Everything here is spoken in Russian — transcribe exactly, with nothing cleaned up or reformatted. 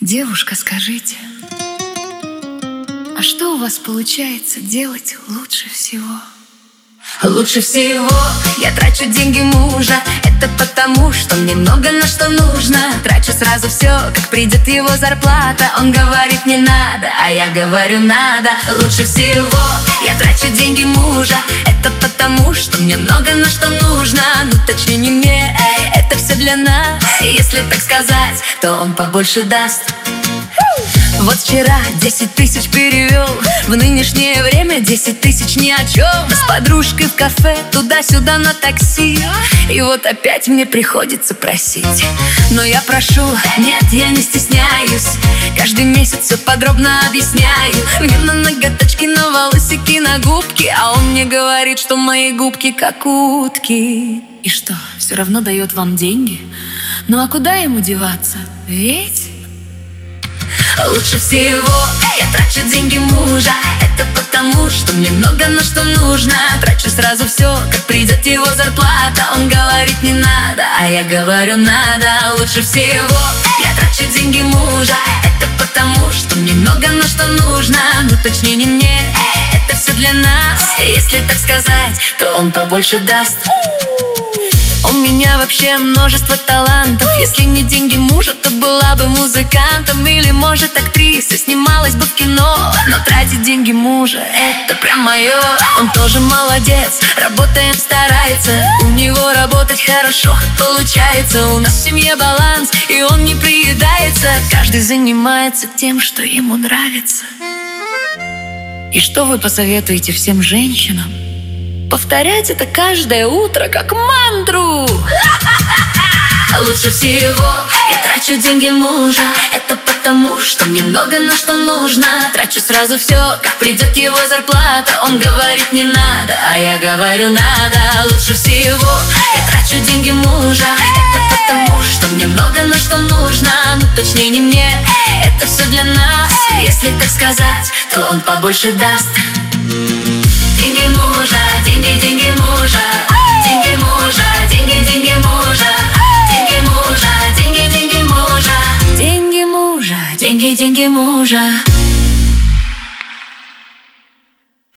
Девушка, скажите, а что у вас получается делать лучше всего? Лучше всего я трачу деньги мужа. Это потому, что мне много на что нужно. Трачу сразу все, как придет его зарплата. Он говорит не надо, а я говорю надо. Лучше всего я трачу деньги мужа. Это потому, что мне много на что нужно. Ну точнее не мне, это все для нас. Если так сказать, то он побольше даст. Вот вчера десять тысяч перевел, в нынешнее время десять тысяч ни о чем. С подружкой в кафе, туда-сюда на такси. И вот опять мне приходится просить. Но я прошу, нет, я не стесняюсь. Каждый месяц все подробно объясняю. Мне на ноготочки, на волосики, на губки. А он мне говорит, что мои губки как утки. И что, все равно дает вам деньги? Ну а куда ему деваться? Ведь... Лучше всего я трачу деньги мужа. Это потому, что мне много на что нужно. Трачу сразу все, как придет его зарплата. Он говорит не надо, а я говорю надо. Лучше всего я трачу деньги мужа. Это потому, что мне много на что нужно. Ну точнее не мне, это все для нас. Если так сказать, то он побольше даст. У меня вообще множество талантов. Если не деньги мужа, то была бы музыкантом. Или, может, актрисой, снималась бы в кино. Но тратить деньги мужа, это прям мое. Он тоже молодец, работает, старается. У него работать хорошо получается. У нас в семье баланс, и он не приедается. Каждый занимается тем, что ему нравится. И что вы посоветуете всем женщинам? Повторять это каждое утро, как мантру. Лучше всего я трачу деньги мужа. Это потому, что мне много на что нужно. Трачу сразу все, как придет его зарплата. Он говорит не надо, а я говорю надо. Лучше всего я трачу деньги мужа. Это потому, что мне много на что нужно. Ну точнее не мне, это все для нас. Если так сказать, то он побольше даст. Деньги мужа, деньги, деньги мужа. Деньги мужа, деньги, деньги мужа. Деньги мужа, деньги, деньги мужа. Деньги мужа, деньги, деньги мужа.